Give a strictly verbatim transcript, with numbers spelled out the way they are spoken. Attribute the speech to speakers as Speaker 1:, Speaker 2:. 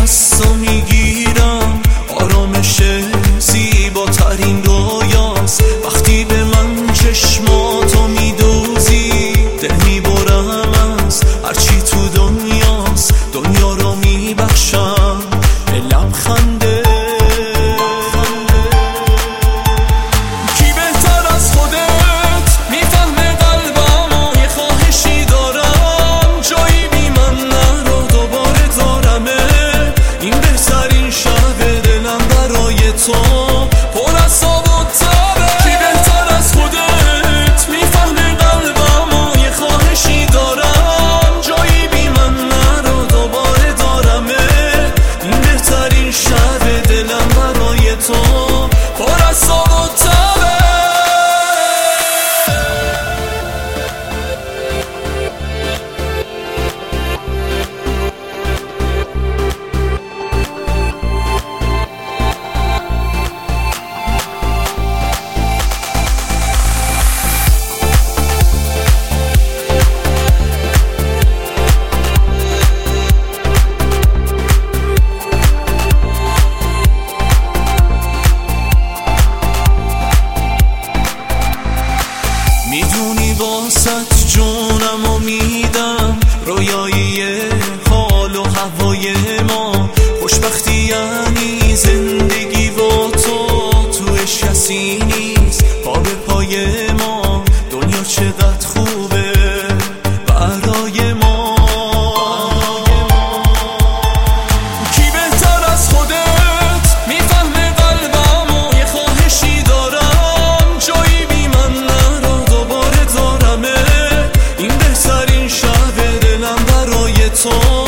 Speaker 1: دستو میگیرم، آرامش زیباترین رویاست. وقتی به من چشماتو میدوزی دل میبرم از هرچی تو دنیاست. دنیا رو میبخشم به لبخنده. کی بهتر از خودت میفهمه قلبم، یه خواهشی دارم جایی بی من نرو دوباره دارمه. این بهترین شب دلم برای تو پر از آب و تبه. کی بهتر از خودت میفهمه قلبم، یه خواهشی دارم جایی بی من نرو دوباره دارمه. این بهترین شب دلم برای تو پر از آب و تبه. میدونی واسط جونمو میدم، رویایی حال و هوای ما. خوشبختی یعنی زندگی و تو، توش کسی نیست پا به پای ما. دنیا چقدر خوبه برای ما. کی بهتر از خودت میفهمه قلبم، یه خواهشی دارم جایی بی من نرو دوباره دارمه. این بهترین شب دلم برای تو